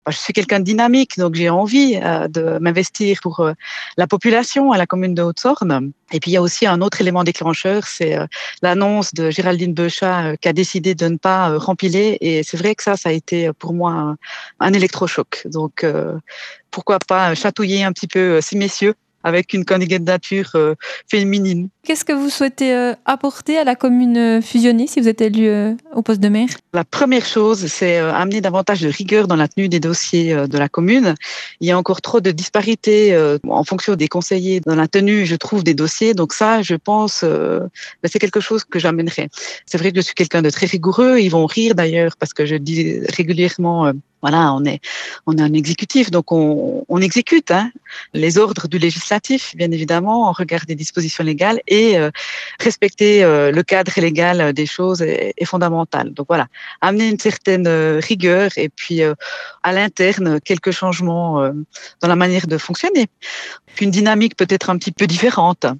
Je suis quelqu'un de dynamique, donc j'ai envie de m'investir pour la population à la commune de Haute-Sorne. Et puis il y a aussi un autre élément déclencheur, c'est l'annonce de Géraldine Beuchat qui a décidé de ne pas rempiler. Et c'est vrai que ça a été pour moi un électrochoc. Donc pourquoi pas chatouiller un petit peu ces messieurs avec une candidature féminine. Qu'est-ce que vous souhaitez apporter à la commune fusionnée si vous êtes élu au poste de maire? La première chose, c'est amener davantage de rigueur dans la tenue des dossiers de la commune. Il y a encore trop de disparités en fonction des conseillers dans la tenue, je trouve, des dossiers. Donc ça, je pense, c'est quelque chose que j'amènerai. C'est vrai que je suis quelqu'un de très rigoureux. Ils vont rire d'ailleurs parce que je dis régulièrement, voilà, on est un exécutif, donc on exécute les ordres du législatif, bien évidemment, en regard des dispositions légales et respecter le cadre légal des choses est fondamental. Donc voilà, amener une certaine rigueur et puis à l'interne quelques changements dans la manière de fonctionner. Puis une dynamique peut-être un petit peu différente.